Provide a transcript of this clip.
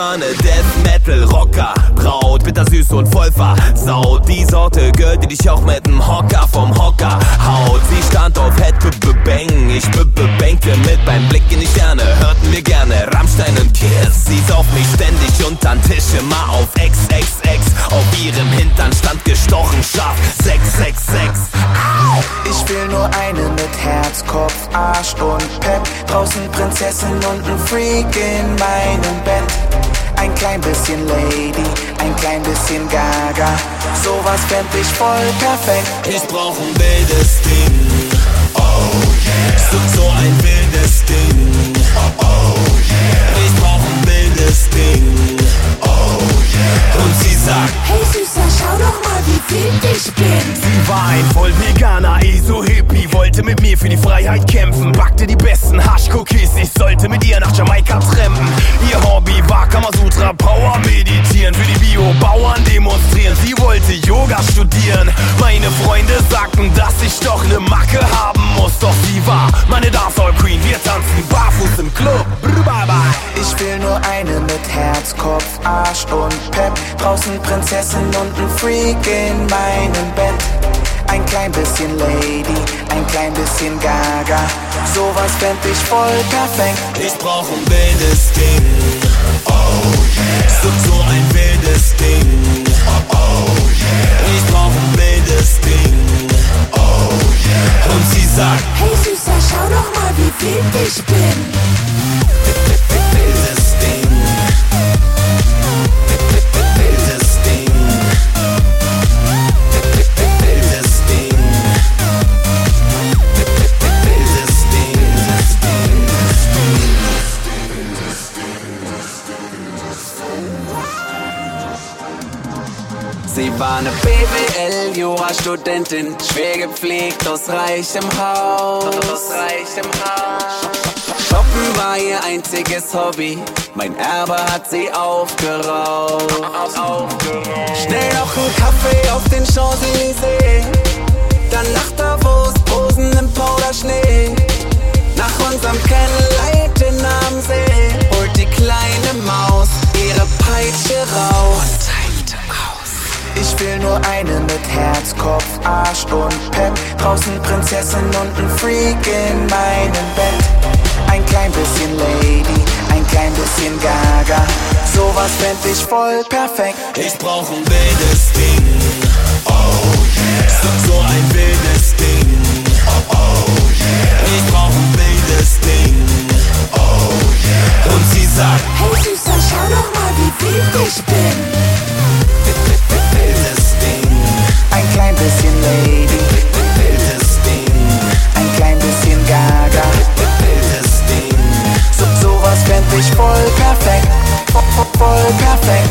war ne Death Metal Rocker Braut, bittersüß und voll versaut. Die Sorte Girl, die dich auch mit nem Hocker vom Hocker haut. Sie stand auf Head Bang, ich bangte mit beim Blick in die Sterne. Hörten wir gerne Rammstein und Kiss. Sie sauf mich ständig untern Tisch, immer auf XXX. Auf ihrem Hintern stand gestochen scharf 666. Ich will nur eine mit Herz, Kopf, Arsch und Pep. Draußen Prinzessin und ein Freak in meinem Bett. Ein klein bisschen Lady, ein klein bisschen Gaga. Sowas fänd ich voll perfekt. Ich brauch ein wildes Ding. Oh yeah. So ein wildes Ding. Oh yeah. Ich brauch ein wildes Ding. Oh yeah. Und sie sagt: Hey Süßer, schau doch mal, wie wild ich bin. Sie war ein voll veganer ESO-Hippie, wollte mit mir für die Freiheit kämpfen, backte die besten Hasch-Cookies, ich sollte mit ihr nach Jamaika trampen. Ihr Hobby war Kamasutra, Power meditieren, für die Bio-Bauern demonstrieren. Sie wollte Yoga studieren, meine Freunde sagten, dass ich doch ne Macke haben muss. Doch sie war meine Dancehall-Queen, wir tanzen barfuß im Club. Ich will nur eine mit Herz, Kopf, Arsch und Pep. Draußen Prinzessin und ein Freak in meinem Bett. Ein klein bisschen Lady, ein klein bisschen Gaga. Sowas fänd ich voll perfekt. Ich brauch ein wildes Ding. Oh yeah. So ein wildes Ding. Oh yeah. Ich brauch ein wildes Ding. Oh yeah. Und sie sagt: Hey Süßer, schau doch mal, wie wild ich bin. Wildes Ding. Wildes Ding. Wildes Ding. Wildes Ding. Sie war ne BWL-Jura-Studentin, schwer gepflegt aus reichem Haus. Shoppen war ihr einziges Hobby, mein Erbe hat sie aufgeraubt. Schnell noch ein Kaffee auf den Champs-Élysées, dann nach Davos, Posen im Powderschnee. Nach unserem Candlelight am See holt die kleine Maus ihre Peitsche raus. Ich will nur eine mit Herz, Kopf, Arsch und Pep. Draußen Prinzessin und ein Freak in meinem Bett. Ein klein bisschen Lady, ein klein bisschen Gaga. Sowas fänd ich voll perfekt. Ich brauch ein wildes Ding. Oh yeah. So ein wildes Ding. Oh yeah. Ich brauch ein wildes Ding. Oh yeah. Und sie sagt: Hey Süßer, schau doch mal, wie wild ich bin. Wildes Ding. Ein klein bisschen Lady, Wildes Ding. ein klein bisschen Gaga. Wildes Ding. Sowas fänd ich voll perfekt. Voll perfekt.